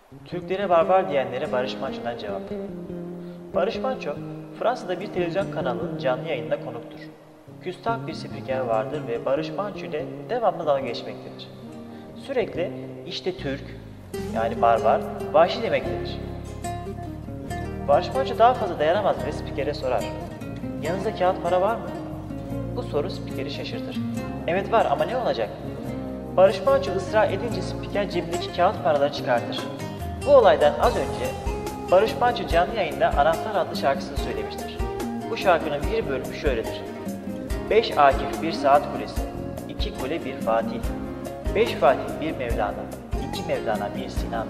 Türklere barbar diyenlere Barış Manço'dan cevap. Barış Manço, Fransa'da bir televizyon kanalının canlı yayınına konuktur. Küstah bir spiker vardır ve Barış Manço ile devamlı dalga geçmektedir. Sürekli işte Türk, yani barbar, vahşi demektedir. Barış Manço daha fazla dayanamaz ve spikere sorar. Yanınızda kağıt para var mı? Bu soru spikeri şaşırtır. Evet var ama ne olacak? Barış Manço ısrar edince spiker cebindeki kağıt paraları çıkartır. Bu olaydan az önce Barış Manço canlı yayında Anahtar adlı şarkısını söylemiştir. Bu şarkının bir bölümü şöyledir. 5 Akif 1 Saat Kulesi, 2 Kule 1 Fatih, 5 Fatih 1 Mevlana, 2 Mevlana 1 Sinan.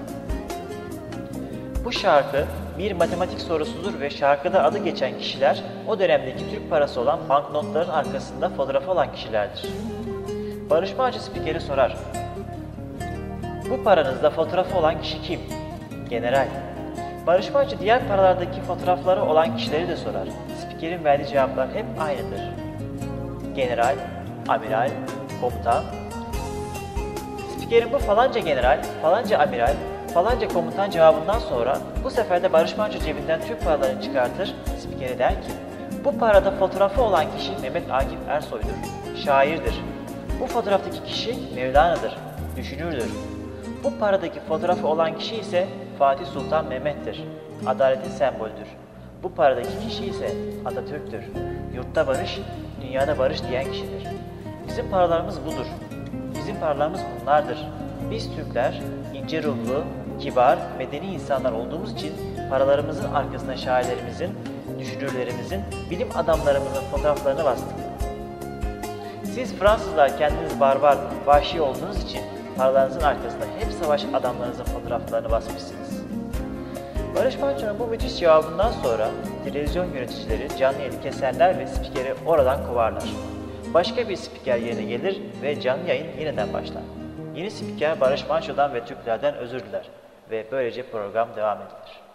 Bu şarkı bir matematik sorusudur ve şarkıda adı geçen kişiler o dönemdeki Türk parası olan banknotların arkasında fotoğrafı olan kişilerdir. Barış Manço spikeri sorar. Bu paranızda fotoğrafı olan kişi kim? General. Barış Manço diğer paralardaki fotoğrafları olan kişileri de sorar. Spikerin verdiği cevaplar hep aynıdır. General, amiral, komutan. Spikerin bu falanca general, falanca amiral, falanca komutan cevabından sonra bu sefer de Barış Manço cebinden Türk paralarını çıkartır, spikere der ki bu parada fotoğrafı olan kişi Mehmet Akif Ersoy'dur, şairdir. Bu fotoğraftaki kişi Mevlana'dır, düşünürdür. Bu paradaki fotoğrafı olan kişi ise Fatih Sultan Mehmet'tir, adaletin sembolüdür. Bu paradaki kişi ise Atatürk'tür, yurtta barış, dünyada barış diyen kişidir. Bizim paralarımız budur. Bizim paralarımız bunlardır. Biz Türkler ince ruhlu, kibar, medeni insanlar olduğumuz için paralarımızın arkasına şairlerimizin, düşünürlerimizin, bilim adamlarımızın fotoğraflarını bastık. Siz Fransızlar kendiniz barbar, vahşi olduğunuz için paralarınızın arkasında hep savaş adamlarınızın fotoğraflarını basmışsınız. Barış Manço'nun bu müthiş cevabından sonra televizyon yöneticileri canlı yayını keserler ve spikeri oradan kovarlar. Başka bir spiker yerine gelir ve canlı yayın yeniden başlar. Yeni spiker Barış Manço'dan ve Türklerden özür diler ve böylece program devam edilir.